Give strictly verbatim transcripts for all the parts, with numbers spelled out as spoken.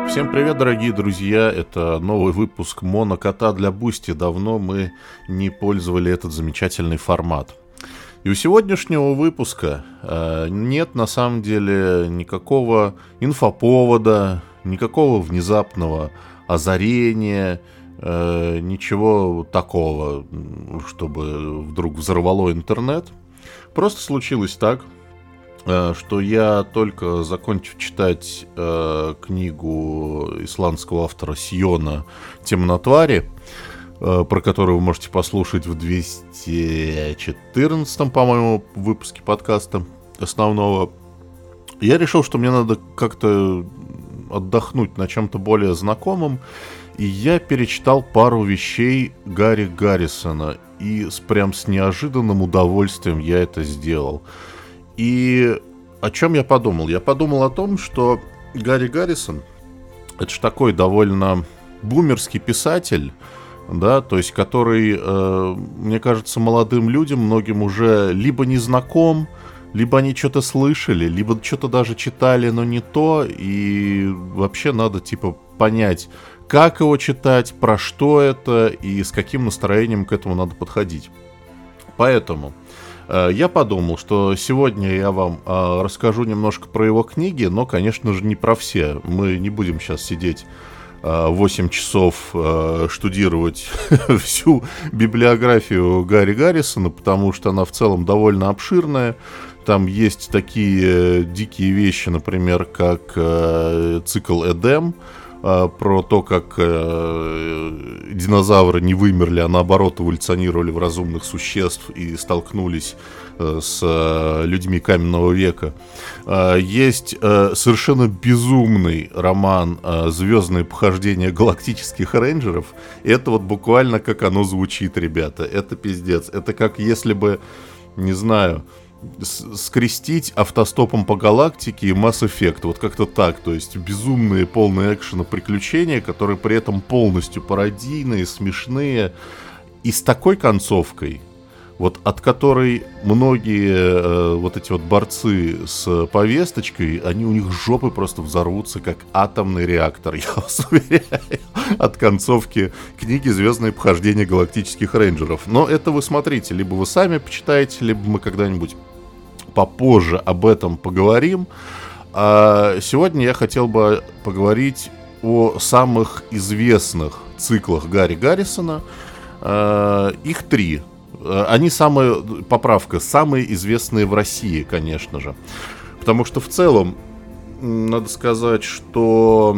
Всем привет, дорогие друзья! Это новый выпуск Монокота для Бусти. Давно мы не пользовали этот замечательный формат. И у сегодняшнего выпуска э, нет на самом деле никакого инфоповода, никакого внезапного озарения, э, ничего такого, чтобы вдруг взорвало интернет. Просто случилось так, что я только закончив читать э, книгу исландского автора Сиона «Темнотвари», э, про которую вы можете послушать в двести четырнадцатом, по-моему, выпуске подкаста основного, я решил, что мне надо как-то отдохнуть на чем-то более знакомом, и я перечитал пару вещей Гарри Гаррисона, и с, прям с неожиданным удовольствием я это сделал. И о чем я подумал? Я подумал о том, что Гарри Гаррисон — это же такой довольно бумерский писатель, да, то есть который, э, мне кажется, молодым людям, многим уже либо не знаком, либо они что-то слышали, либо что-то даже читали, но не то, и вообще надо, типа, понять, как его читать, про что это и с каким настроением к этому надо подходить. Поэтому я подумал, что сегодня я вам э, расскажу немножко про его книги, но, конечно же, не про все. Мы не будем сейчас сидеть э, восемь часов э, штудировать всю библиографию Гарри Гаррисона, потому что она в целом довольно обширная. Там есть такие дикие вещи, например, как э, цикл Эдем, про то, как э, динозавры не вымерли, а наоборот эволюционировали в разумных существ и столкнулись э, с э, людьми каменного века. Э, есть э, совершенно безумный роман э, «Звездные похождения галактических рейнджеров». И это вот буквально как оно звучит, ребята. Это пиздец. Это как если бы, не знаю, скрестить автостопом по галактике и Mass Effect, вот как-то так, то есть безумные, полные экшена приключения, которые при этом полностью пародийные, смешные, и с такой концовкой, вот от которой многие э, вот эти вот борцы с повесточкой, они у них жопы просто взорвутся, как атомный реактор, я вас уверяю, от концовки книги «Звездные похождения галактических рейнджеров». Но это вы смотрите, либо вы сами почитаете, либо мы когда-нибудь попозже об этом поговорим. А сегодня я хотел бы поговорить о самых известных циклах Гарри Гаррисона. А, их три. Они самые, поправка, самые известные в России, конечно же. Потому что в целом, надо сказать, что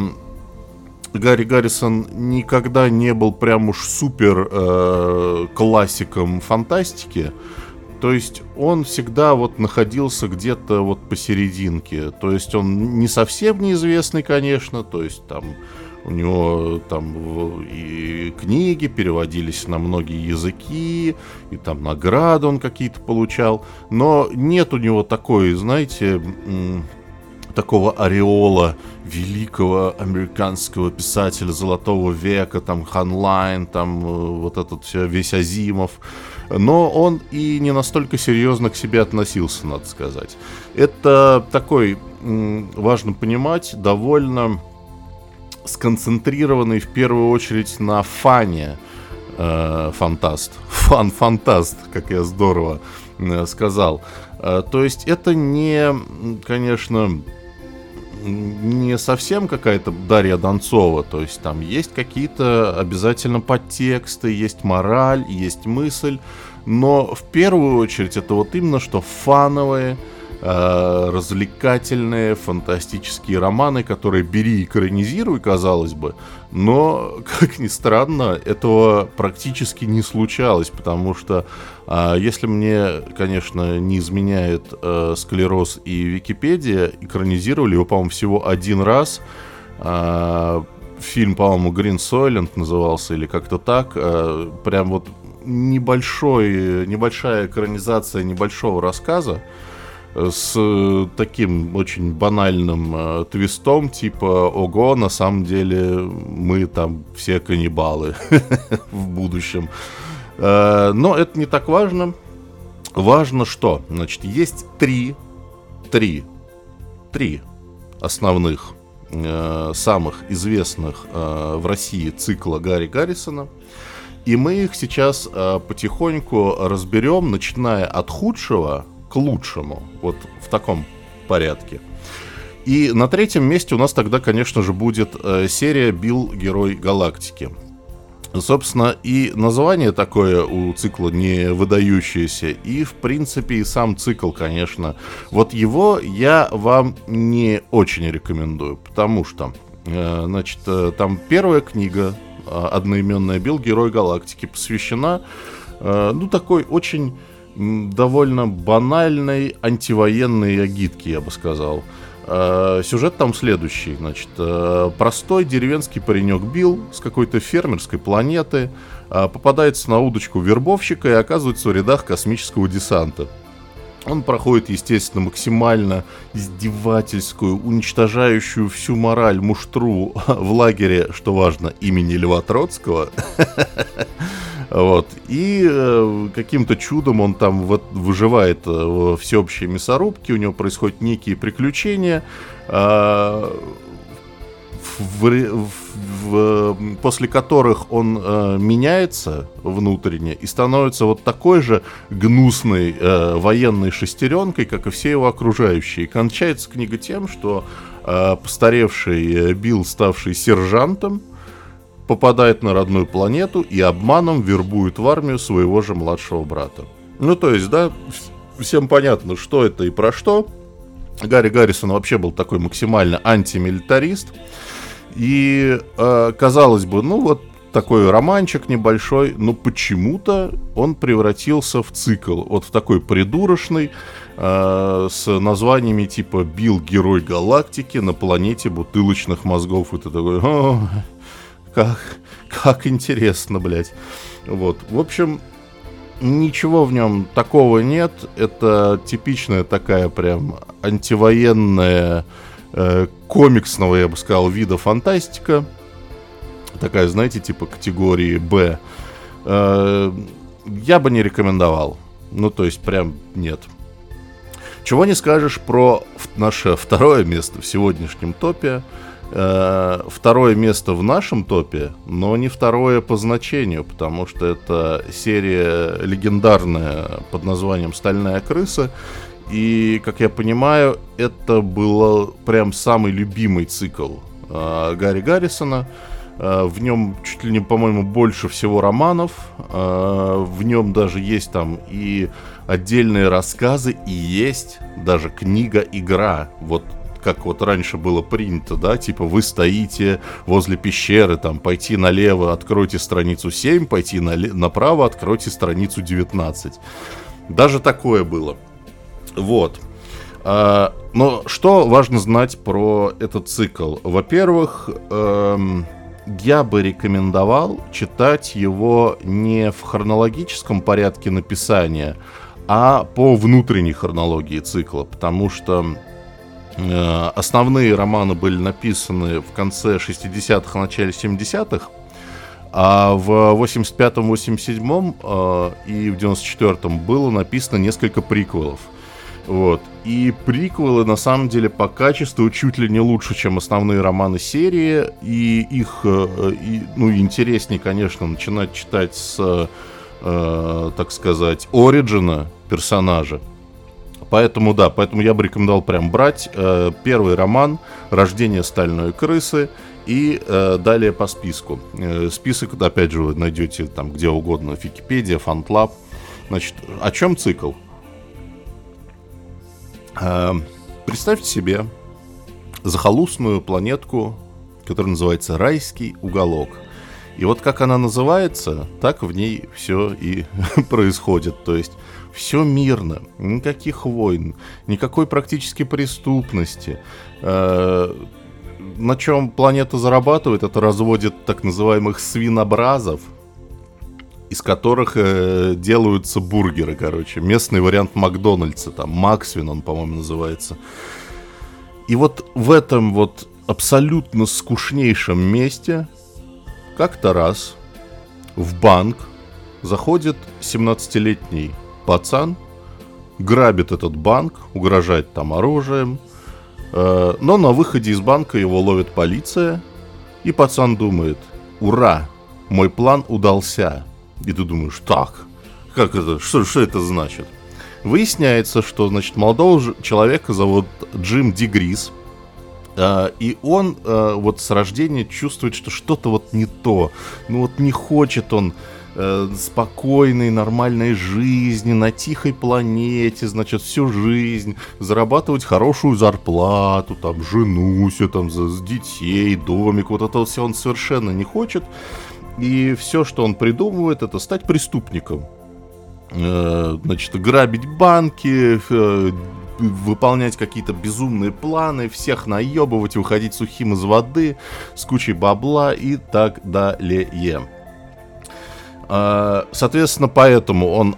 Гарри Гаррисон никогда не был прям уж супер э, классиком фантастики. То есть он всегда вот находился где-то вот посерединке. То есть он не совсем неизвестный, конечно. То есть там у него там и книги переводились на многие языки, и там награды он какие-то получал. Но нет у него такой, знаете, такого ореола великого американского писателя золотого века, там Ханлайн, там вот этот все, весь Азимов. Но он и не настолько серьезно к себе относился, надо сказать. Это такой, важно понимать, довольно сконцентрированный в первую очередь на фане э, фантаст. Фан-фантаст, как я здорово э, сказал. Э, то есть это не, конечно, не совсем какая-то Дарья Донцова, то есть там есть какие-то обязательно подтексты, есть мораль, есть мысль, но в первую очередь это вот именно что фановые, э, развлекательные, фантастические романы, которые бери и экранизируй, казалось бы, но, как ни странно, этого практически не случалось, потому что э, если мне, конечно, не изменяет э, склероз и Википедия, экранизировали его, по-моему, всего один раз. Э, фильм, по-моему, Green Soylent назывался, или как-то так. Э, прям вот небольшой, небольшая экранизация небольшого рассказа с таким очень банальным э, твистом, типа, ого, на самом деле мы там все каннибалы в будущем. Э, но это не так важно. Важно что? Значит, есть три, три, три основных э, самых известных э, в России цикла Гарри Гаррисона. И мы их сейчас э, потихоньку разберем, начиная от худшего к лучшему. Вот в таком порядке. И на третьем месте у нас тогда, конечно же, будет э, серия «Билл. Герой Галактики». Собственно, и название такое у цикла не выдающееся, и, в принципе, и сам цикл, конечно. Вот его я вам не очень рекомендую, потому что, э, значит, э, там первая книга, э, одноименная «Билл. Герой Галактики», посвящена, э, ну, такой очень м, довольно банальной антивоенной агитке, я бы сказал. Сюжет там следующий, значит, простой деревенский паренек Билл с какой-то фермерской планеты попадается на удочку вербовщика и оказывается в рядах космического десанта. Он проходит, естественно, максимально издевательскую, уничтожающую всю мораль муштру в лагере, что важно, имени Льва Троцкого. Вот. И э, каким-то чудом он там вот выживает э, в всеобщей мясорубке, у него происходят некие приключения, э, в, в, в, после которых он э, меняется внутренне и становится вот такой же гнусной э, военной шестеренкой, как и все его окружающие. И кончается книга тем, что э, постаревший Билл, ставший сержантом, попадает на родную планету и обманом вербует в армию своего же младшего брата. Ну, то есть, да, всем понятно, что это и про что. Гарри Гаррисон вообще был такой максимально антимилитарист. И, э, казалось бы, ну, вот такой романчик небольшой, но почему-то он превратился в цикл. Вот в такой придурочный, э, с названиями типа «Билл. Герой Галактики» на планете бутылочных мозгов. И ты такой... О, Как, как интересно, блядь. Вот. В общем, ничего в нем такого нет. Это типичная такая прям антивоенная, э, комиксного, я бы сказал, вида фантастика. Такая, знаете, типа категории «Б». Э, я бы не рекомендовал. Ну, то есть, прям нет. Чего не скажешь про наше второе место в сегодняшнем топе. Второе место в нашем топе, но не второе по значению, потому что это серия легендарная под названием «Стальная крыса». И, как я понимаю, это был прям самый любимый цикл э, Гарри Гаррисона. Э, в нем чуть ли не, по-моему, больше всего романов. Э, в нем даже есть там и отдельные рассказы, и есть даже книга-игра. Вот как вот раньше было принято, да, типа вы стоите возле пещеры, там, пойти налево, откройте страницу семь, пойти нале- направо, откройте страницу девятнадцать. Даже такое было. Вот. А, но что важно знать про этот цикл? Во-первых, эм, я бы рекомендовал читать его не в хронологическом порядке написания, а по внутренней хронологии цикла, потому что основные романы были написаны в конце шестидесятых, начале семидесятых, а в восемьдесят пятом восемьдесят седьмом э, и в девяносто четвёртом было написано несколько приквелов. Вот. И приквелы, на самом деле, по качеству чуть ли не лучше, чем основные романы серии. И их, э, и, ну, интереснее, конечно, начинать читать с, э, так сказать, оригина персонажа. Поэтому, да, поэтому я бы рекомендовал прям брать э, первый роман «Рождение стальной крысы» и э, далее по списку. Э, список, опять же, вы найдете там где угодно, в Википедии, Фантлаб. Значит, о чем цикл? Э, представьте себе захолустную планетку, которая называется «Райский уголок». И вот как она называется, так в ней все и происходит. То есть все мирно, никаких войн, никакой практически преступности. Э, на чем планета зарабатывает, это разводит так называемых свинобразов, из которых э, делаются бургеры, короче. Местный вариант Макдональдса, там Максвин он, по-моему, называется. И вот в этом вот абсолютно скучнейшем месте как-то раз в банк заходит семнадцатилетний пацан, грабит этот банк, угрожает там оружием, Э, но на выходе из банка его ловит полиция, и пацан думает: ура, мой план удался. И ты думаешь: так, как это, что, что это значит? Выясняется, что, значит, молодого человека зовут Джим Дегрис, э, и он э, вот с рождения чувствует, что что-то вот не то. Ну вот не хочет он э, спокойной, нормальной жизни на тихой планете, значит, всю жизнь, зарабатывать хорошую зарплату, там, жену себе, там, за, с детей, домик, вот это все он совершенно не хочет. И все, что он придумывает, это стать преступником. Значит, грабить банки, выполнять какие-то безумные планы, всех наебывать, выходить сухим из воды, с кучей бабла и так далее. Соответственно, поэтому он,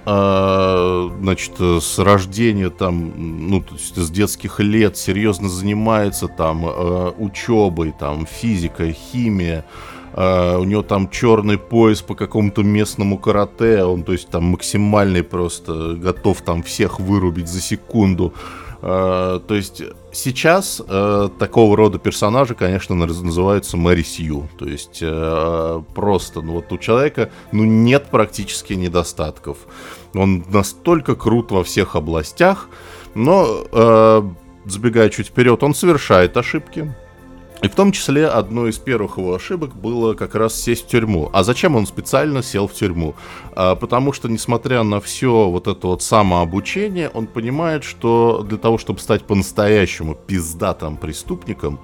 значит, с рождения, там, ну, то есть с детских лет серьезно занимается там учебой, там, физикой, химией. Uh, у него там черный пояс по какому-то местному карате, он, то есть, там максимальный просто, готов там всех вырубить за секунду. Uh, то есть сейчас uh, такого рода персонажи, конечно, называются Мэри Сью. То есть uh, просто, ну вот у человека, ну, нет практически недостатков. Он настолько крут во всех областях, но, uh, забегая чуть вперед, он совершает ошибки. И в том числе одной из первых его ошибок было как раз сесть в тюрьму. А зачем он специально сел в тюрьму? А, потому что, несмотря на все вот это вот самообучение, он понимает, что для того, чтобы стать по-настоящему пиздатым преступником,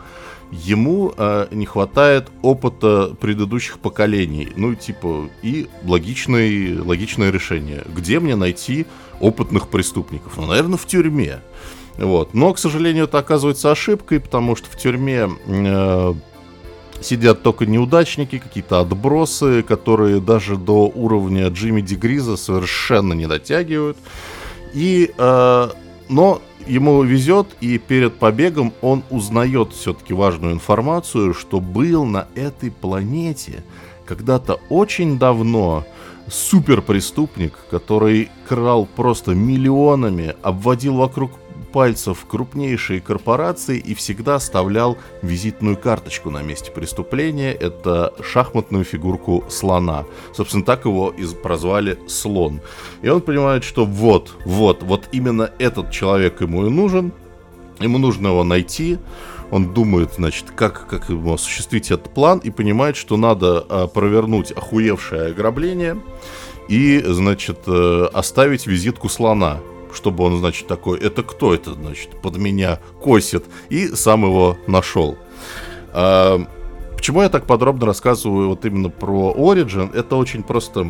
ему а, не хватает опыта предыдущих поколений. Ну, типа, и логичное, логичное решение. Где мне найти опытных преступников? Ну, наверное, в тюрьме. Вот. Но, к сожалению, это оказывается ошибкой, потому что в тюрьме э, сидят только неудачники, какие-то отбросы, которые даже до уровня Джимми Дегриза совершенно не дотягивают. И, э, но ему везет, и перед побегом он узнает все-таки важную информацию, что был на этой планете когда-то очень давно суперпреступник, который крал просто миллионами, обводил вокруг пальцев крупнейшие корпорации и всегда оставлял визитную карточку на месте преступления. Это шахматную фигурку слона. Собственно, так его и прозвали Слон. И он понимает, что вот, вот, вот именно этот человек ему и нужен. Ему нужно его найти. Он думает, значит, как, как ему осуществить этот план, и понимает, что надо а, провернуть охуевшее ограбление и, значит, а, оставить визитку слона, чтобы он, значит, такой: это кто это, значит, под меня косит, и сам его нашел. А, почему я так подробно рассказываю вот именно про Origin? Это очень просто...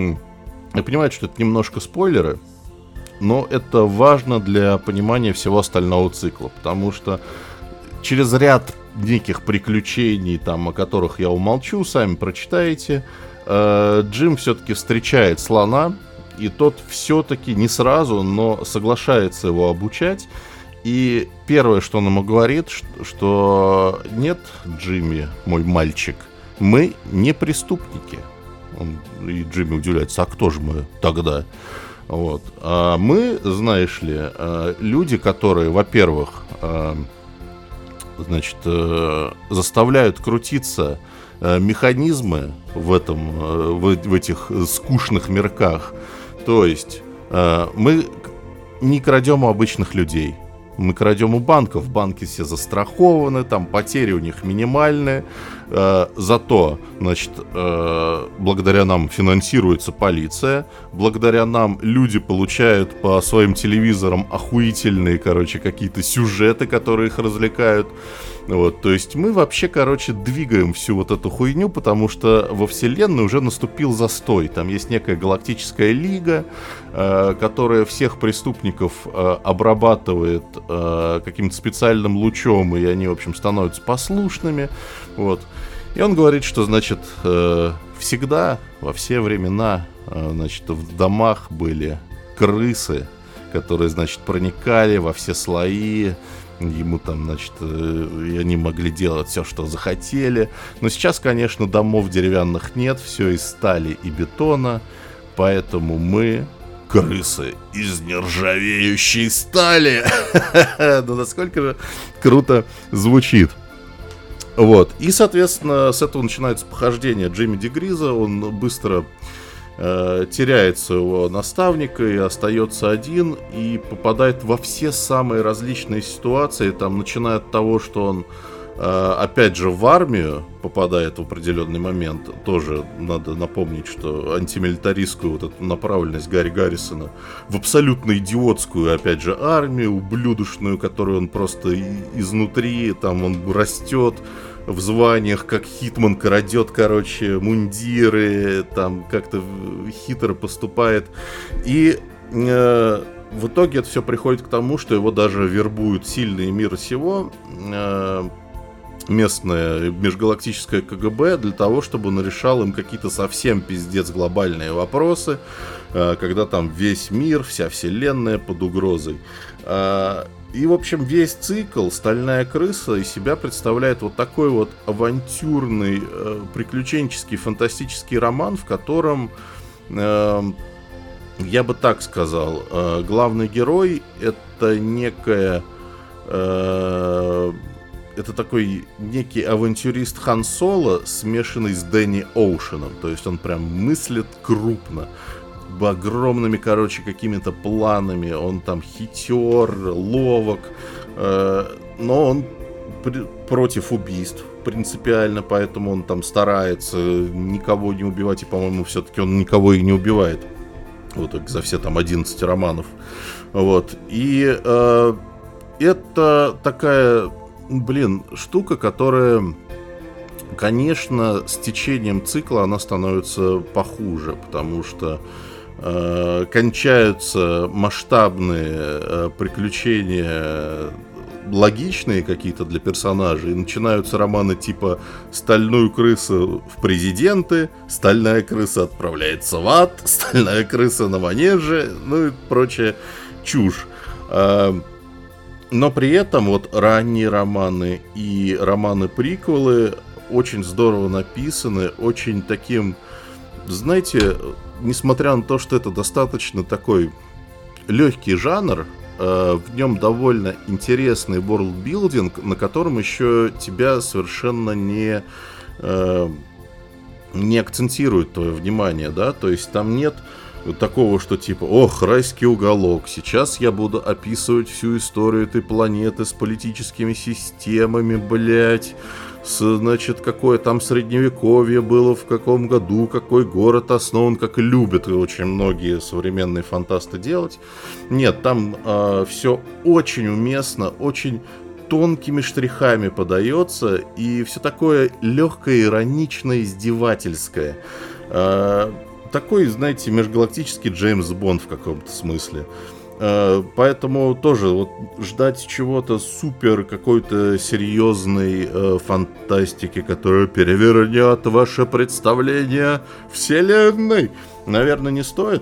Я понимаю, что это немножко спойлеры, но это важно для понимания всего остального цикла, потому что через ряд неких приключений, там, о которых я умолчу, сами прочитаете, Джим все-таки встречает слона, и тот все-таки не сразу, но соглашается его обучать. И первое, что он ему говорит, что нет, Джимми, мой мальчик, мы не преступники. Он, и Джимми удивляется: а кто же мы тогда? Вот. А мы, знаешь ли, люди, которые, во-первых, значит, заставляют крутиться механизмы в, этом, в, в этих скучных мирках. То есть э, мы не крадем у обычных людей, мы крадем у банков. Банки все застрахованы, там потери у них минимальные. Э, зато, значит, э, благодаря нам финансируется полиция, благодаря нам люди получают по своим телевизорам охуительные, короче, какие-то сюжеты, которые их развлекают. Вот, то есть мы вообще, короче, двигаем всю вот эту хуйню, потому что во вселенной уже наступил застой. Там есть некая галактическая лига, э, которая всех преступников э, обрабатывает э, каким-то специальным лучом, и они, в общем, становятся послушными. Вот. И он говорит, что, значит, э, всегда, во все времена, э, значит, в домах были крысы, которые, значит, проникали во все слои. Ему там, значит, и они могли делать все, что захотели. Но сейчас, конечно, домов деревянных нет, все из стали и бетона. Поэтому мы крысы из нержавеющей стали. Ну, насколько же круто звучит. Вот. И, соответственно, с этого начинается похождение Джейми Дегриза. Он быстро э, теряет своего наставника и остается один, и попадает во все самые различные ситуации. Там, начиная от того, что он э, опять же в армию попадает в определенный момент. Тоже надо напомнить, что антимилитаристскую вот эту направленность Гарри Гаррисона в абсолютно идиотскую, опять же, армию, ублюдочную, которую он просто изнутри, там он растет в званиях, как Хитман крадет, короче, мундиры, там как-то хитро поступает. И э, в итоге это все приходит к тому, что его даже вербуют сильные мира сего, э, местное межгалактическое КГБ, для того, чтобы он решал им какие-то совсем пиздец глобальные вопросы, э, когда там весь мир, вся вселенная под угрозой. Э, И, в общем, весь цикл «Стальная крыса» из себя представляет вот такой вот авантюрный, э, приключенческий, фантастический роман, в котором, э, я бы так сказал, э, главный герой — это некая... Э, это такой некий авантюрист Хан Соло, смешанный с Дэнни Оушеном. То есть он прям мыслит крупно, огромными, короче, какими-то планами. Он там хитер, ловок, э, но он при- против убийств принципиально, поэтому он там старается никого не убивать, и, по-моему, все-таки он никого и не убивает. Вот за все там одиннадцать романов. Вот. И э, это такая, блин, штука, которая, конечно, с течением цикла она становится похуже, потому что э, кончаются масштабные э, приключения, логичные какие-то для персонажей, и начинаются романы типа «Стальную крысу в президенты», «Стальная крыса отправляется в ад», «Стальная крыса на манеже», ну и прочая чушь. Но при этом вот ранние романы и романы-приквелы очень здорово написаны, очень таким, знаете, несмотря на то, что это достаточно такой легкий жанр, в нем довольно интересный ворлдбилдинг, на котором еще тебя совершенно не, не акцентирует твое внимание, да, то есть там нет такого, что типа, ох, райский уголок, сейчас я буду описывать всю историю этой планеты с политическими системами, блять, с, значит, какое там средневековье было, в каком году, какой город основан, как любят очень многие современные фантасты делать. Нет, там э, все очень уместно, очень тонкими штрихами подается, и все такое легкое, ироничное, издевательское. Э, такой, знаете, межгалактический Джеймс Бонд в каком-то смысле. Поэтому тоже вот ждать чего-то супер какой-то серьезной э, фантастики, которая перевернет ваше представление вселенной, наверное, не стоит.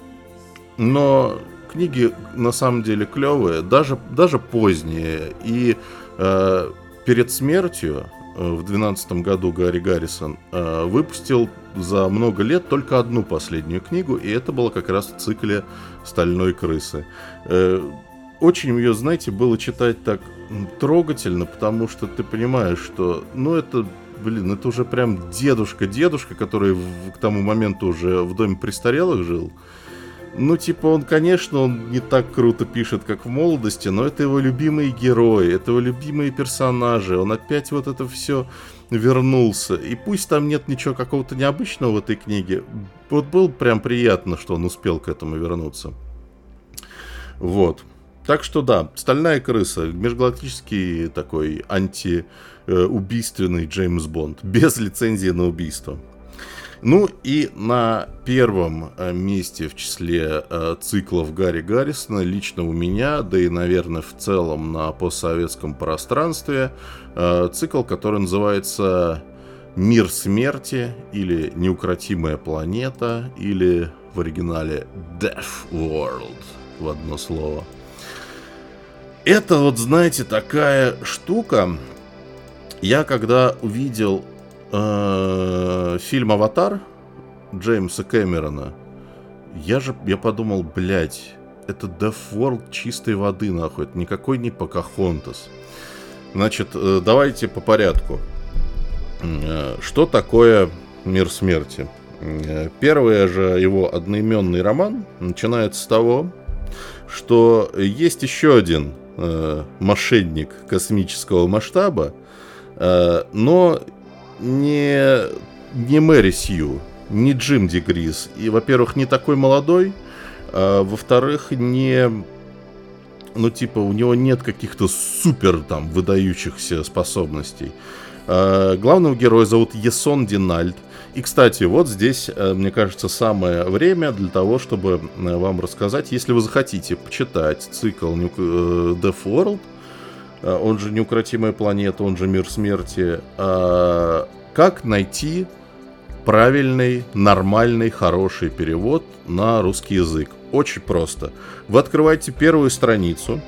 Но книги на самом деле клевые, даже, даже поздние. И э, перед смертью э, в двенадцатом году Гарри Гаррисон э, выпустил за много лет только одну последнюю книгу, и это было как раз в цикле «Стальной крысы». Очень ее, знаете, было читать так трогательно, потому что ты понимаешь, что, ну, это, блин, это уже прям дедушка-дедушка, который в, к тому моменту уже в доме престарелых жил. Ну, типа, он, конечно, он не так круто пишет, как в молодости, но это его любимые герои, это его любимые персонажи, он опять вот это все вернулся. И пусть там нет ничего какого-то необычного в этой книге, вот было прям приятно, что он успел к этому вернуться. Вот. Так что да, «Стальная крыса», межгалактический такой антиубийственный Джеймс Бонд, без лицензии на убийство. Ну и на первом месте в числе э, циклов Гарри Гаррисона лично у меня, да и, наверное, в целом на постсоветском пространстве, э, цикл, который называется «Мир смерти» или «Неукротимая планета» или в оригинале «Death World» в одно слово. Это вот, знаете, такая штука. Я когда увидел фильм «Аватар» Джеймса Кэмерона, я же, я подумал, блядь, это Death World чистой воды, нахуй, это никакой не Покахонтас. Значит, давайте по порядку. Что такое «Мир смерти»? Первый же его одноименный роман начинается с того, что есть еще один э, мошенник космического масштаба, э, но не, не Мэри Сью, не Джим Дегрис. И, во-первых, не такой молодой, а во-вторых, не... Ну, типа, у него нет каких-то супер там выдающихся способностей. Э, главного героя зовут Ясон Динальд. И, кстати, вот здесь, мне кажется, самое время для того, чтобы вам рассказать, если вы захотите почитать цикл Death World, он же «Неукротимая планета», он же «Мир смерти», как найти правильный, нормальный, хороший перевод на русский язык. Очень просто. Вы открываете первую страницу,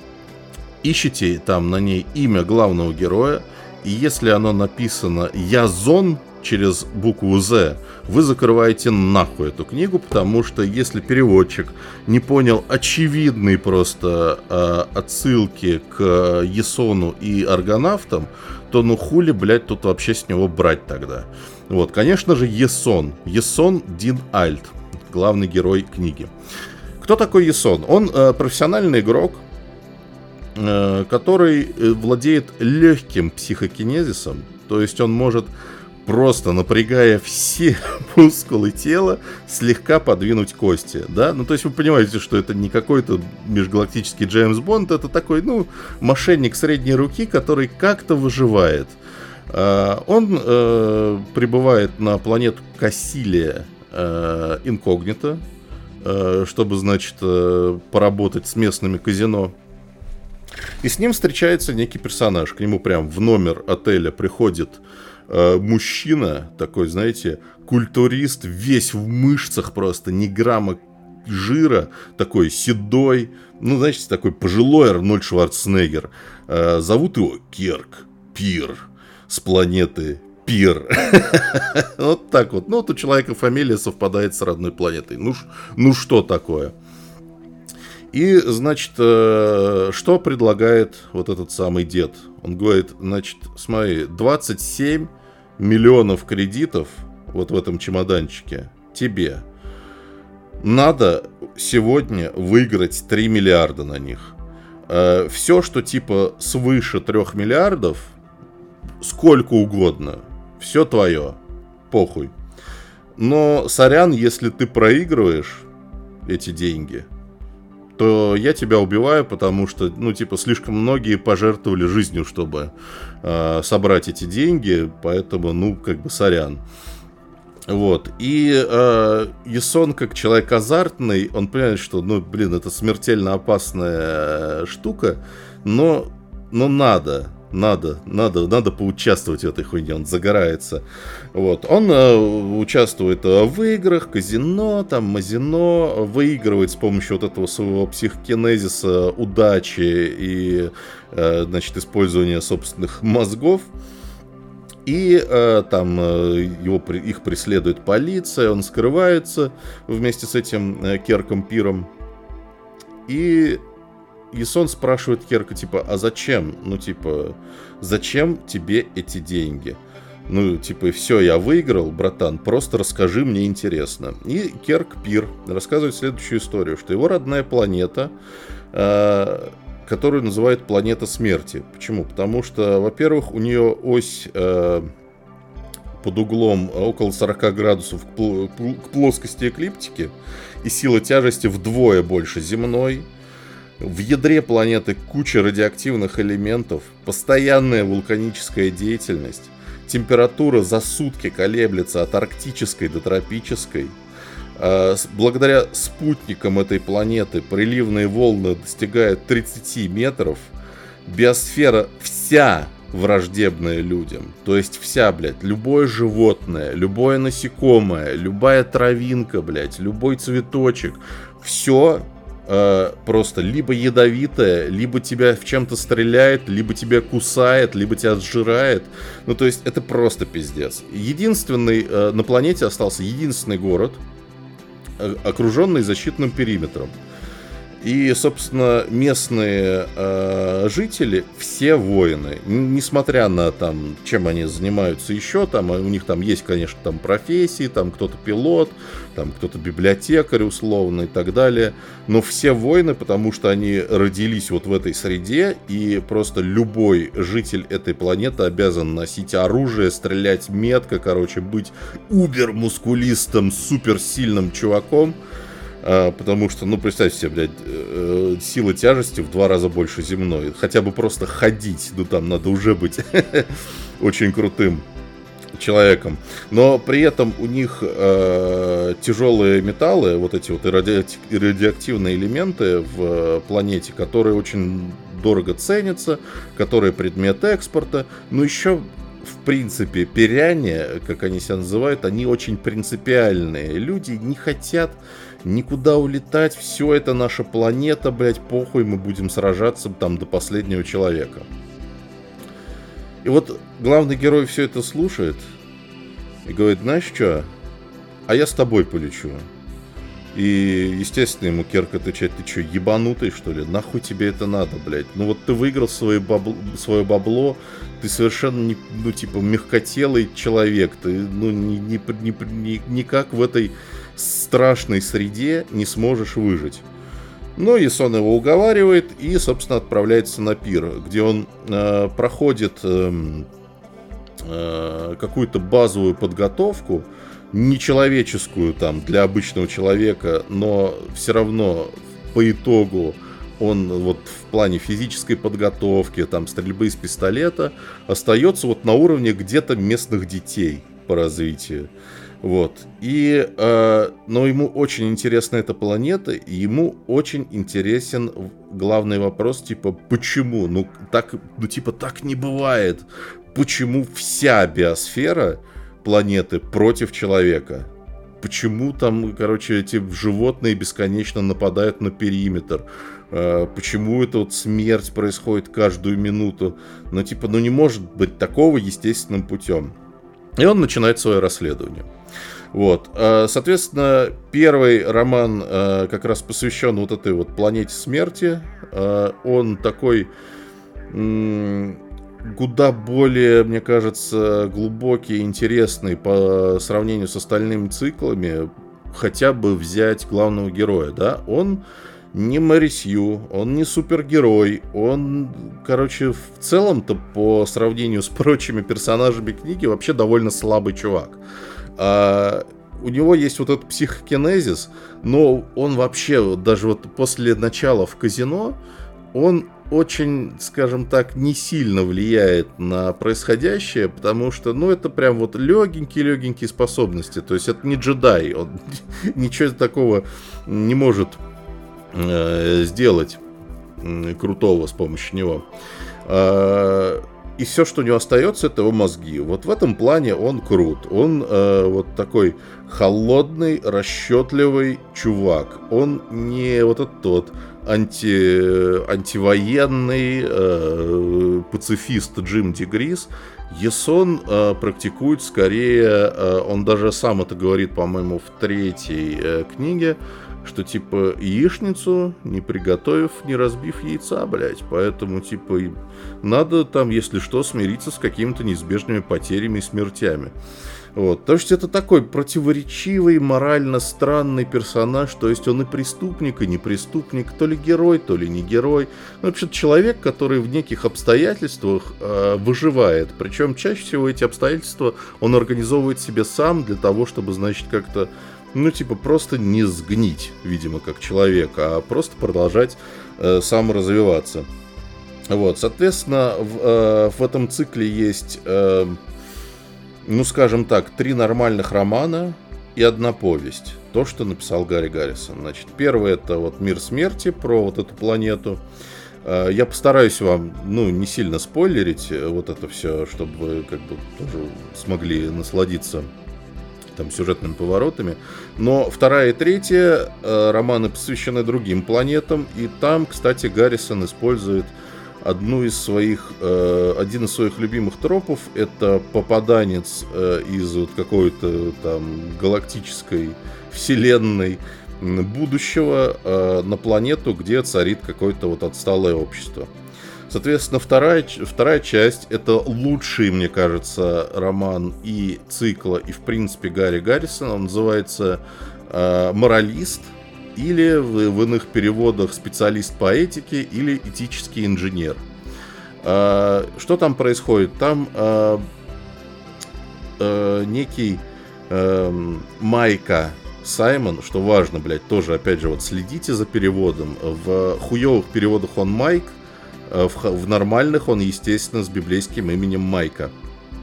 ищите там на ней имя главного героя, и если оно написано «Язон» через букву «З», вы закрываете нахуй эту книгу, потому что если переводчик не понял очевидные просто э, отсылки к Ясону и аргонавтам, то ну хули, блядь, тут вообще с него брать тогда. Вот, конечно же, Ясон. Ясон Динальд, главный герой книги. Кто такой Ясон? Он э, профессиональный игрок, э, который владеет легким психокинезисом, то есть он может... просто напрягая все мускулы тела, слегка подвинуть кости, да? Ну, то есть вы понимаете, что это не какой-то межгалактический Джеймс Бонд, это такой, ну, мошенник средней руки, который как-то выживает. А, он э, прибывает на планету Кассилия э, инкогнито, э, чтобы, значит, э, поработать с местными казино. И с ним встречается некий персонаж. К нему прям в номер отеля приходит мужчина, такой, знаете, культурист, весь в мышцах просто, ни грамма жира, такой седой, ну, знаете, такой пожилой Арнольд Шварценеггер. Зовут его Кирк Пир с планеты Пир. Вот так вот. Ну, вот у человека фамилия совпадает с родной планетой. Ну, ну что такое? И, значит, что предлагает вот этот самый дед? Он говорит, значит, смотри, двадцать семь миллионов кредитов вот в этом чемоданчике тебе. Надо сегодня выиграть три миллиарда на них. Все, что типа свыше трех миллиардов, сколько угодно, все твое, похуй. Но, сорян, если ты проигрываешь эти деньги, то я тебя убиваю, потому что, ну, типа, слишком многие пожертвовали жизнью, чтобы э, собрать эти деньги, поэтому, ну, как бы, сорян. Вот. И э, Ясон, как человек азартный, он понимает, что, ну, блин, это смертельно опасная штука, но, но надо, надо, надо, надо поучаствовать в этой хуйне, он загорается. Вот. Он э, участвует в играх, казино, там, мазино, выигрывает с помощью вот этого своего психокинезиса, удачи и, э, значит, использования собственных мозгов. И э, там э, его, их преследует полиция, он скрывается вместе с этим э, Керком Пиром. И Ясон спрашивает Керка, типа, а зачем? Ну, типа, зачем тебе эти деньги? Ну, типа, все, я выиграл, братан, просто расскажи, мне интересно. И Керк Пир рассказывает следующую историю, что его родная планета, э, которую называют планета смерти. Почему? Потому что, во-первых, у нее ось э, под углом около сорок градусов к, пл- к плоскости эклиптики, и сила тяжести вдвое больше земной. В ядре планеты куча радиоактивных элементов, постоянная вулканическая деятельность, температура за сутки колеблется от арктической до тропической. Благодаря спутникам этой планеты приливные волны достигают тридцать метров. Биосфера вся враждебная людям. То есть вся, блядь, любое животное, любое насекомое, любая травинка, блядь, любой цветочек. Все э, просто либо ядовитое, либо тебя в чем-то стреляет, либо тебя кусает, либо тебя сжирает. Ну, то есть это просто пиздец. Единственный, э, на планете остался единственный город, окруженный защитным периметром. И, собственно, местные э, жители все воины, несмотря на там, чем они занимаются еще, там у них там есть, конечно, там профессии, там кто-то пилот, там кто-то библиотекарь условно и так далее, но все воины, потому что они родились вот в этой среде, и просто любой житель этой планеты обязан носить оружие, стрелять метко, короче, быть убер-мускулистым, суперсильным чуваком. А, потому что, ну, представьте себе, блядь, э, сила тяжести в два раза больше земной. Хотя бы просто ходить, ну, там надо уже быть очень крутым человеком. Но при этом у них э, тяжелые металлы, вот эти вот радиоактив, радиоактивные элементы в планете, которые очень дорого ценятся, которые предмет экспорта. Но еще, в принципе, пиряне, как они себя называют, они очень принципиальные. Люди не хотят никуда улетать, все это наша планета, блядь, похуй, мы будем сражаться там до последнего человека. И вот главный герой все это слушает и говорит: знаешь что, а я с тобой полечу. И, естественно, ему Керк отвечает: ты что, ебанутый, что ли? Нахуй тебе это надо, блядь? Ну вот ты выиграл свое бабло, свое бабло, ты совершенно, не, ну, типа, мягкотелый человек, ты, ну, ни, ни, ни, ни, никак в этой страшной среде не сможешь выжить. Ну, Ясон его уговаривает и, собственно, отправляется на пир, где он э, проходит э, э, какую-то базовую подготовку, нечеловеческую там для обычного человека, но все равно по итогу он вот в плане физической подготовки, там, стрельбы из пистолета остается вот на уровне где-то местных детей по развитию. Вот. И, э, но ему очень интересна эта планета, и ему очень интересен главный вопрос, типа, почему? Ну, так, ну, типа, так не бывает. Почему вся биосфера планеты против человека? Почему там, короче, эти животные бесконечно нападают на периметр? Э, почему эта вот смерть происходит каждую минуту? Ну, типа, ну, не может быть такого естественным путем. И он начинает свое расследование. Вот. Соответственно, первый роман как раз посвящен вот этой вот планете смерти. Он такой куда более, мне кажется, глубокий и интересный по сравнению с остальными циклами. Хотя бы взять главного героя, да? Он не Мэри Сью, он не супергерой, он, короче, в целом-то по сравнению с прочими персонажами книги вообще довольно слабый чувак. А, у него есть вот этот психокинезис, но он вообще, даже вот после начала в казино, он очень, скажем так, не сильно влияет на происходящее, потому что, ну, это прям вот легенькие-легенькие способности, то есть это не джедай, он ничего такого не может э, сделать э, крутого с помощью него. Э, И все, что у него остается, это его мозги. Вот в этом плане он крут. Он э, вот такой холодный, расчетливый чувак. Он не вот этот тот анти, антивоенный э, пацифист Джим Дегрис. Ясон э, практикует скорее, э, он даже сам это говорит, по-моему, в третьей э, книге, что, типа, яичницу, не приготовив, не разбив яйца, блядь. Поэтому, типа, надо там, если что, смириться с какими-то неизбежными потерями и смертями. Вот. То есть это такой противоречивый, морально странный персонаж. То есть он и преступник, и не преступник. То ли герой, то ли не герой. Ну, вообще, человек, который в неких обстоятельствах э, выживает. Причем чаще всего эти обстоятельства он организовывает себе сам для того, чтобы, значит, как-то, ну, типа, просто не сгнить, видимо, как человек, а просто продолжать э, саморазвиваться. Вот, соответственно, в, э, в этом цикле есть, э, ну, скажем так, три нормальных романа и одна повесть. То, что написал Гарри Гаррисон. Значит, первый — это вот «Мир смерти», про вот эту планету. Э, я постараюсь вам, ну, не сильно спойлерить вот это все, чтобы вы, как бы, тоже смогли насладиться там сюжетными поворотами. Но вторая и третья э, романы посвящены другим планетам. И там, кстати, Гаррисон использует одну из своих, э, один из своих любимых тропов — это попаданец э, из вот какой-то там галактической вселенной будущего э, на планету, где царит какое-то вот отсталое общество. Соответственно, вторая, вторая часть — это лучший, мне кажется, роман и цикла, и, в принципе, Гарри Гаррисона. Он называется э, «Моралист», или в, в иных переводах «Специалист по этике» или «Этический инженер». Э, что там происходит? Там э, э, некий э, Майка Саймон, что важно, блядь, тоже, опять же, вот следите за переводом. В хуёвых переводах он Майк, в, в нормальных он, естественно, с библейским именем Майка.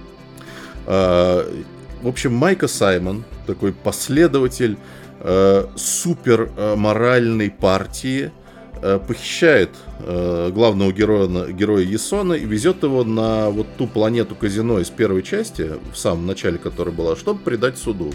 В общем, Майка Саймон, такой последователь супер моральной партии, похищает главного героя, героя Ясона и везет его на вот ту планету казино из первой части, в самом начале которой была, чтобы предать суду.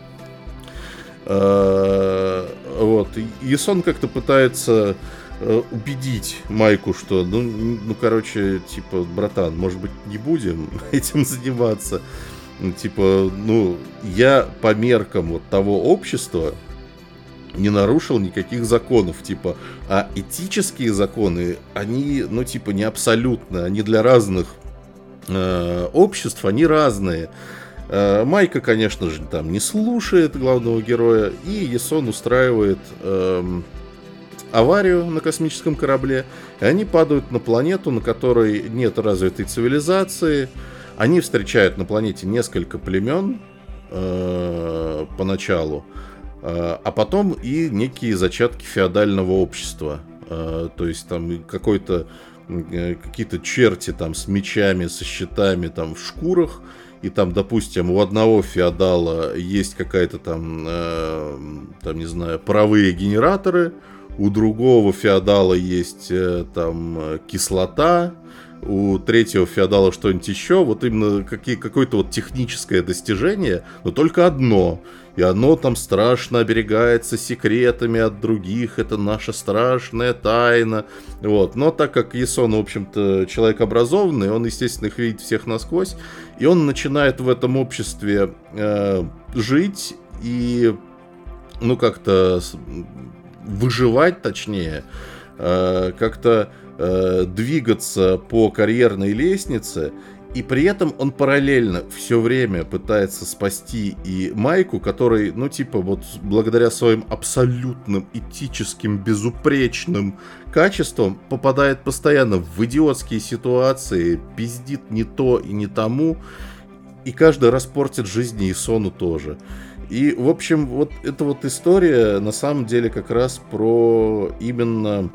Вот. Ясон как-то пытается убедить Майку, что, ну, ну, короче, типа, братан, может быть, не будем этим заниматься. Типа, ну, я по меркам вот того общества не нарушил никаких законов, типа, а этические законы, они, ну, типа, не абсолютно, они для разных э, обществ, они разные. Э, Майка, конечно же, там не слушает главного героя, и Ясон устраивает э, аварию на космическом корабле, и они падают на планету, на которой нет развитой цивилизации. Они встречают на планете несколько племен э, поначалу, э, а потом и некие зачатки феодального общества. Э, то есть там какой-то, э, какие-то черти там с мечами, со щитами там в шкурах. И там, допустим, у одного феодала есть какая-то там, э, там, не знаю, паровые генераторы, у другого феодала есть э, там кислота, у третьего феодала что-нибудь еще. Вот именно какие, какое-то вот техническое достижение, но только одно. И оно там страшно оберегается секретами от других. Это наша страшная тайна. Вот. Но так как Ясон, в общем-то, человек образованный, он, естественно, их видит всех насквозь. И он начинает в этом обществе э, жить и, ну, как-то выживать, точнее, э, как-то э, двигаться по карьерной лестнице. И при этом он параллельно все время пытается спасти и Майку, который, ну, типа, вот благодаря своим абсолютным этическим безупречным качествам попадает постоянно в идиотские ситуации, пиздит не то и не тому, и каждый раз портит жизнь Ясону тоже. И, в общем, вот эта вот история на самом деле как раз про именно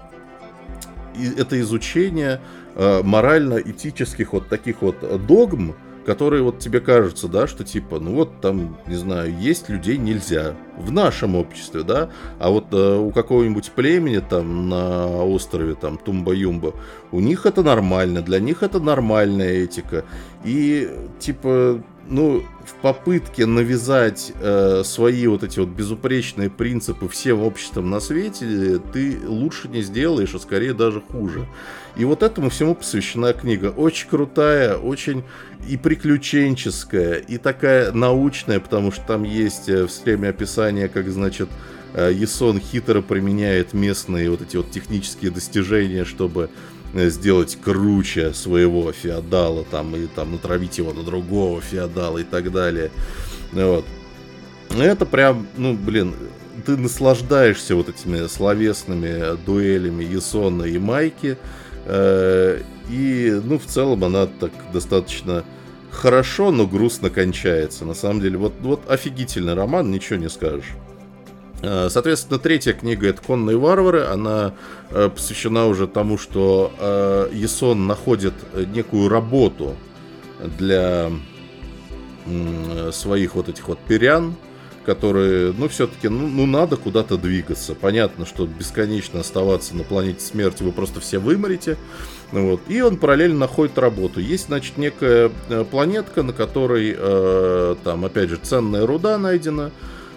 это изучение э, морально-этических вот таких вот догм, которые вот тебе кажутся, да, что типа, ну вот там, не знаю, есть людей нельзя в нашем обществе, да, а вот э, у какого-нибудь племени там на острове там Тумба-Юмба, у них это нормально, для них это нормальная этика. И типа, ну, в попытке навязать э, свои вот эти вот безупречные принципы всем обществам на свете, ты лучше не сделаешь, а скорее даже хуже. И вот этому всему посвящена книга. Очень крутая, очень и приключенческая, и такая научная, потому что там есть в схеме описания, как, значит, Ясон хитро применяет местные вот эти вот технические достижения, чтобы сделать круче своего феодала, там, и там натравить его на другого феодала и так далее. Вот. Это прям, ну, блин, ты наслаждаешься вот этими словесными дуэлями Ясона и Майки. Э, и, ну, в целом она так достаточно хорошо, но грустно кончается. На самом деле, вот, вот офигительный роман, ничего не скажешь. Соответственно, третья книга — это «Конные варвары». Она э, посвящена уже тому, что э, Ясон находит некую работу для э, своих вот этих вот пирян, которые, ну, все-таки, ну, ну, надо куда-то двигаться. Понятно, что бесконечно оставаться на планете смерти вы просто все вымрете. Вот. И он параллельно находит работу. Есть, значит, некая планетка, на которой, э, там, опять же, ценная руда найдена.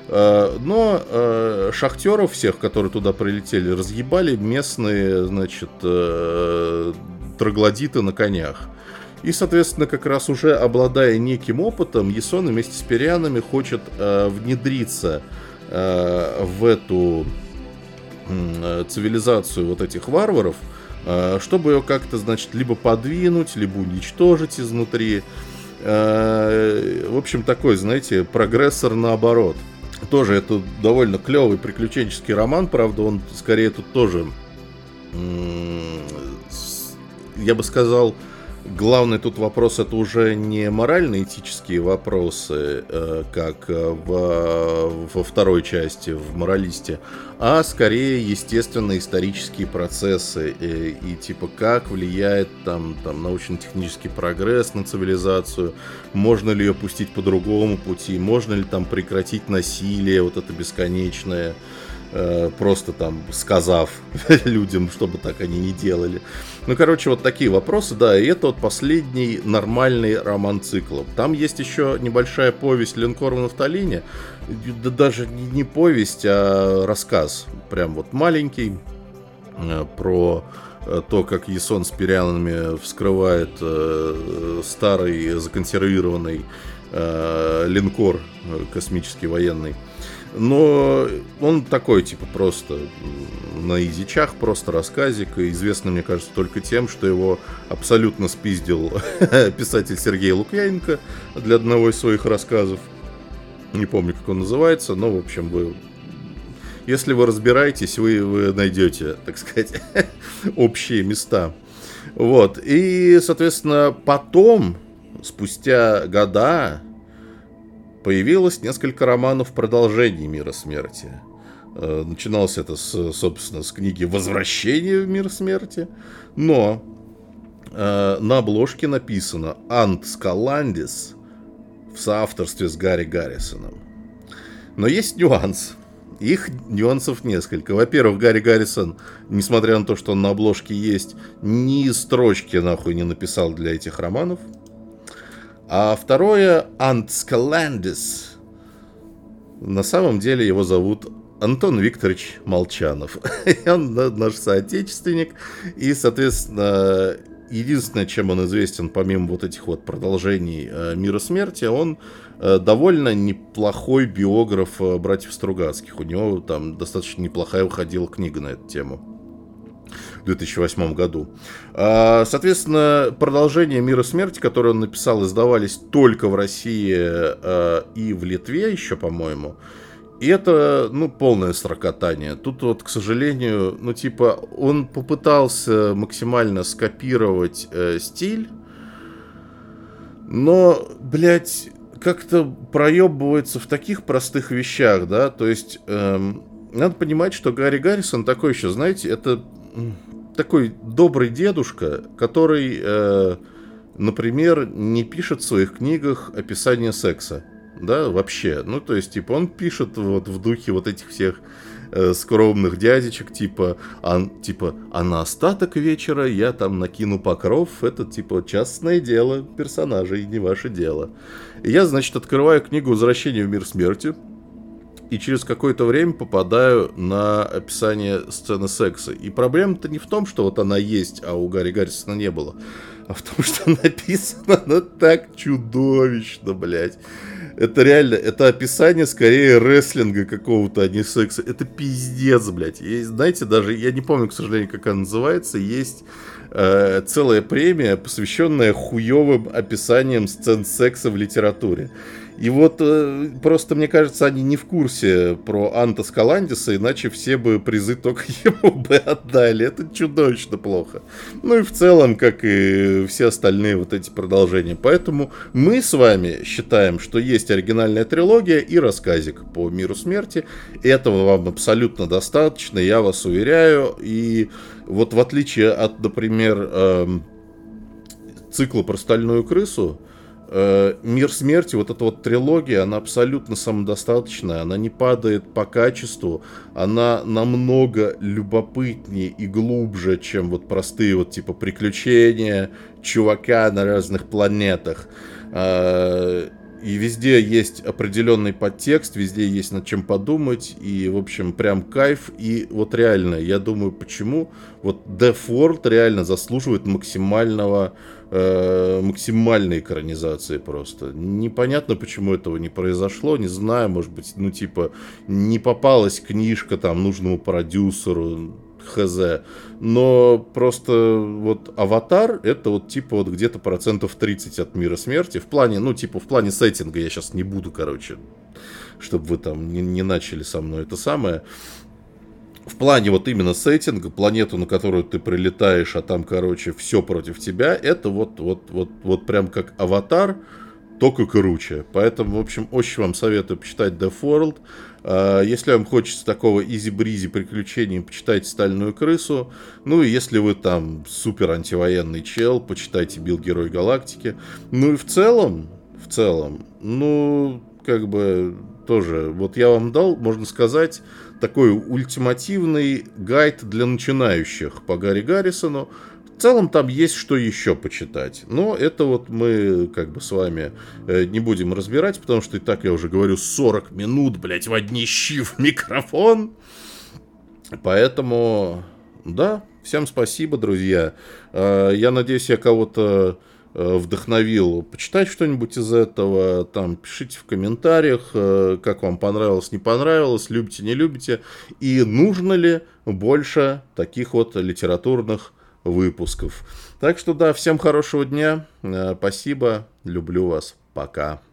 Э, но э, шахтеров всех, которые туда прилетели, разъебали местные, значит, э, троглодиты на конях. И, соответственно, как раз уже обладая неким опытом, Ясон вместе с Пирианами хочет э, внедриться э, в эту э, цивилизацию вот этих варваров, э, чтобы ее как-то, значит, либо подвинуть, либо уничтожить изнутри. Э, в общем, такой, знаете, прогрессор наоборот. Тоже это довольно клевый приключенческий роман, правда, он скорее тут тоже, я бы сказал, главный тут вопрос — это уже не морально-этические вопросы, как в, во второй части, в «Моралисте», а скорее, естественно, исторические процессы и, и типа как влияет там, там научно-технический прогресс на цивилизацию, можно ли ее пустить по другому пути, можно ли там прекратить насилие, вот это бесконечное, просто там сказав людям, чтобы так они не делали. Ну, короче, вот такие вопросы, да, и это вот последний нормальный роман цикла. Там есть еще небольшая повесть «Линкор в нафталине», да даже не повесть, а рассказ, прям вот маленький, про то, как Ясон с Пирианами вскрывает старый законсервированный линкор космический военный. Но он такой, типа, просто на изичах, просто рассказик. И известно, мне кажется, только тем, что его абсолютно спиздил писатель Сергей Лукьяненко для одного из своих рассказов. Не помню, как он называется, но, в общем, вы... если вы разбираетесь, вы, вы найдете, так сказать, общие места. Вот. И, соответственно, потом, спустя года, появилось несколько романов продолжений «Мира смерти». Начиналось это, с, собственно, с книги «Возвращение в мир смерти», но э, на обложке написано «Ант Скаландис» в соавторстве с Гарри Гаррисоном. Но есть нюанс. Их нюансов несколько. Во-первых, Гарри Гаррисон, несмотря на то, что он на обложке есть, ни строчки нахуй не написал для этих романов. А второе, Ант Скаландис, на самом деле его зовут Антон Викторович Молчанов. Он наш соотечественник. И, соответственно, единственное, чем он известен, помимо вот этих вот продолжений «Мира смерти», он довольно неплохой биограф братьев Стругацких. У него там достаточно неплохая выходила книга на эту тему в две тысячи восьмом году. Соответственно, продолжения «Мира смерти», которые он написал, издавались только в России и в Литве еще, по-моему. И это, ну, полное сракотание. Тут вот, к сожалению, ну, типа, он попытался максимально скопировать э, стиль, но, блядь, как-то проебывается в таких простых вещах, да, то есть, эм, надо понимать, что Гарри Гаррисон такой еще, знаете, это такой добрый дедушка, который, э, например, не пишет в своих книгах описание секса. Да, вообще. Ну, то есть, типа, он пишет вот в духе вот этих всех э, скромных дядечек, типа, а, типа, а на остаток вечера я там накину покров, это, типа, частное дело персонажей, не ваше дело. И я, значит, открываю книгу «Возвращение в мир смерти», и через какое-то время попадаю на описание сцены секса. И проблема-то не в том, что вот она есть, а у Гарри Гаррисона не было, а в том, что написано она так чудовищно, блядь. Это реально, это описание скорее рестлинга какого-то, а не секса. Это пиздец, блядь. И, знаете, даже, я не помню, к сожалению, как она называется, есть э, целая премия, посвященная хуевым описаниям сцен секса в литературе. И вот э, просто, мне кажется, они не в курсе про Анта Скаландиса, иначе все бы призы только ему бы отдали. Это чудовищно плохо. Ну и в целом, как и все остальные вот эти продолжения. Поэтому мы с вами считаем, что есть оригинальная трилогия и рассказик по «Миру смерти». Этого вам абсолютно достаточно, я вас уверяю. И вот в отличие от, например, э, цикла про «Стальную крысу», «Мир смерти», вот эта вот трилогия, она абсолютно самодостаточная, она не падает по качеству, она намного любопытнее и глубже, чем вот простые вот типа приключения чувака на разных планетах. и везде есть определенный подтекст, везде есть над чем подумать, и, в общем, прям кайф. И вот реально, я думаю, почему вот Death World реально заслуживает максимального, э, максимальной экранизации просто. Непонятно, почему этого не произошло, не знаю, может быть, ну, типа, не попалась книжка там нужному продюсеру, хз. Но просто вот Аватар это вот типа вот где-то процентов тридцать от Мира Смерти. В плане, ну типа в плане сеттинга я сейчас не буду, короче, чтобы вы там не, не начали со мной это самое. В плане вот именно сеттинга, планету, на которую ты прилетаешь, а там, короче, все против тебя, это вот, вот, вот, вот прям как Аватар, только круче. Поэтому, в общем, очень вам советую почитать Death World. Если вам хочется такого изи-бризи приключений, почитайте «Стальную крысу». Ну и если вы там супер антивоенный чел, почитайте «Билл Герой Галактики». Ну и в целом, в целом, ну, как бы тоже, вот я вам дал, можно сказать, такой ультимативный гайд для начинающих по Гарри Гаррисону. В целом там есть что еще почитать. Но это вот мы как бы с вами э, не будем разбирать, потому что и так я уже говорю сорок минут, блять, в одни щи в микрофон. Поэтому, да, всем спасибо, друзья. Э, я надеюсь, я кого-то э, вдохновил почитать что-нибудь из этого. Там пишите в комментариях, э, как вам понравилось, не понравилось, любите, не любите. И нужно ли больше таких вот литературных выпусков. Так что да, всем хорошего дня, спасибо, люблю вас, пока.